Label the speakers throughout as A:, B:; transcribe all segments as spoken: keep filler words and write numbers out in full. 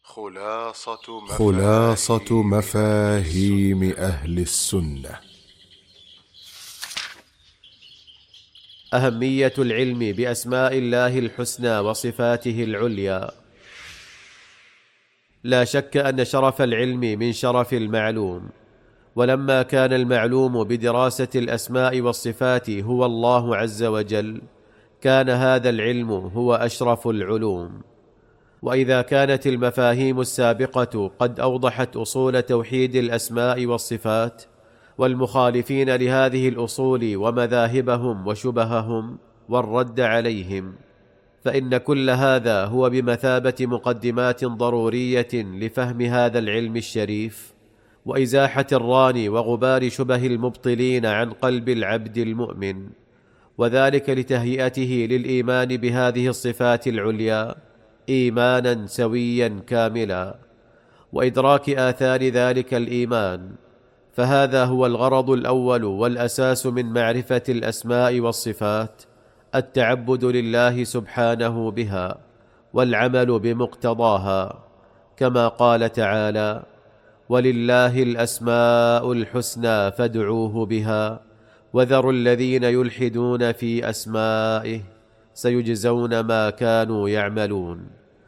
A: خلاصة
B: خلاصة مفاهيم أهل السنة.
C: أهمية العلم بأسماء الله الحسنى وصفاته العليا. لا شك أن شرف العلم من شرف المعلوم، ولما كان المعلوم بدراسة الأسماء والصفات هو الله عز وجل، كان هذا العلم هو أشرف العلوم. وإذا كانت المفاهيم السابقة قد أوضحت أصول توحيد الأسماء والصفات، والمخالفين لهذه الأصول ومذاهبهم وشبههم والرد عليهم، فإن كل هذا هو بمثابة مقدمات ضرورية لفهم هذا العلم الشريف، وإزاحة الران وغبار شبه المبطلين عن قلب العبد المؤمن، وذلك لتهيئته للإيمان بهذه الصفات العليا إيمانا سويا كاملا، وإدراك آثار ذلك الإيمان. فهذا هو الغرض الأول والأساس من معرفة الأسماء والصفات، التعبد لله سبحانه بها والعمل بمقتضاها، كما قال تعالى: ولله الأسماء الحسنى فادعوه بها وذروا الذين يلحدون في أسمائه سيجزون ما كانوا يعملون.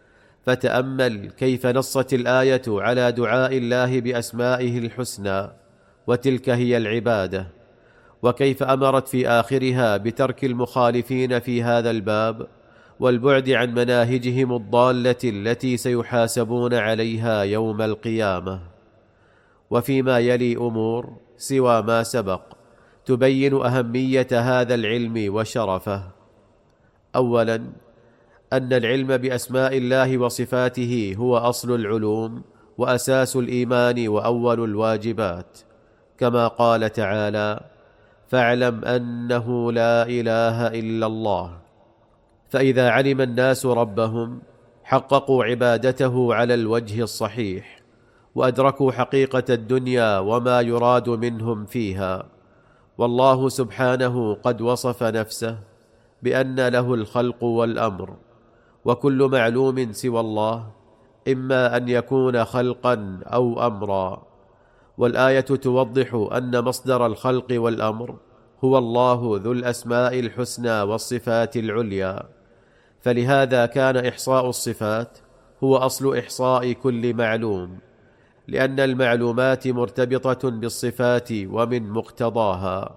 C: فتأمل كيف نصت الآية على دعاء الله بأسمائه الحسنى، وتلك هي العبادة، وكيف أمرت في آخرها بترك المخالفين في هذا الباب والبعد عن مناهجهم الضالة التي سيحاسبون عليها يوم القيامة. وفيما يلي أمور سوى ما سبق تبين أهمية هذا العلم وشرفه. أولا، أن العلم بأسماء الله وصفاته هو أصل العلوم وأساس الإيمان وأول الواجبات، كما قال تعالى: فاعلم أنه لا إله إلا الله. فإذا علم الناس ربهم حققوا عبادته على الوجه الصحيح، وأدركوا حقيقة الدنيا وما يراد منهم فيها. والله سبحانه قد وصف نفسه بأن له الخلق والأمر، وكل معلوم سوى الله إما أن يكون خلقا أو أمرا. والآية توضح أن مصدر الخلق والأمر هو الله ذو الأسماء الحسنى والصفات العليا، فلهذا كان إحصاء الصفات هو أصل إحصاء كل معلوم، لأن المعلومات مرتبطة بالصفات ومن مقتضاها.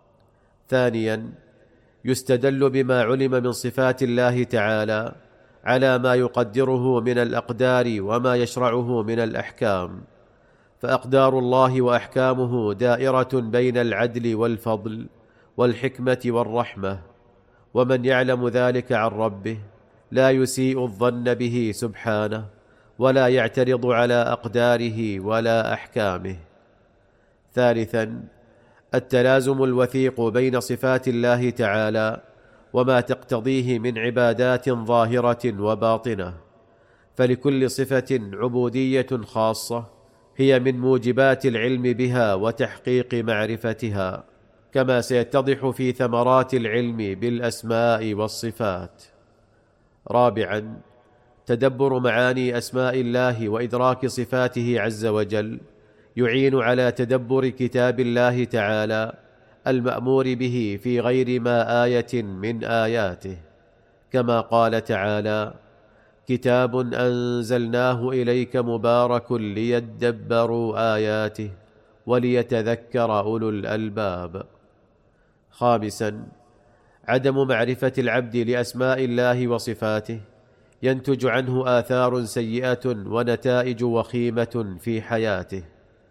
C: ثانيا، يستدل بما علم من صفات الله تعالى على ما يقدره من الأقدار وما يشرعه من الأحكام، فأقدار الله وأحكامه دائرة بين العدل والفضل والحكمة والرحمة، ومن يعلم ذلك عن ربه لا يسيء الظن به سبحانه، ولا يعترض على أقداره ولا أحكامه. ثالثا، التلازم الوثيق بين صفات الله تعالى وما تقتضيه من عبادات ظاهرة وباطنة، فلكل صفة عبودية خاصة هي من موجبات العلم بها وتحقيق معرفتها، كما سيتضح في ثمرات العلم بالأسماء والصفات. رابعا، تدبر معاني أسماء الله وإدراك صفاته عز وجل يعين على تدبر كتاب الله تعالى المأمور به في غير ما آية من آياته، كما قال تعالى: كتاب أنزلناه إليك مبارك ليدبروا آياته وليتذكر أولو الألباب. خامسا، عدم معرفة العبد لأسماء الله وصفاته ينتج عنه آثار سيئة ونتائج وخيمة في حياته.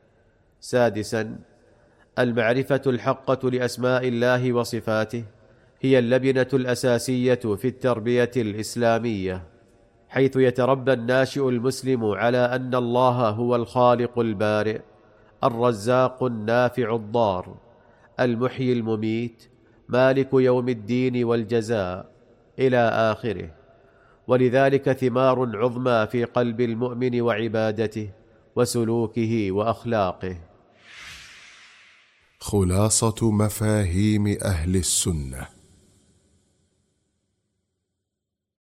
C: سادسا، المعرفة الحقة لأسماء الله وصفاته هي اللبنة الأساسية في التربية الإسلامية، حيث يتربى الناشئ المسلم على أن الله هو الخالق البارئ، الرزاق النافع الضار، المحيي المميت، مالك يوم الدين والجزاء، إلى آخره. ولذلك ثمار عظمى في قلب المؤمن وعبادته وسلوكه وأخلاقه.
B: خلاصة مفاهيم أهل السنة.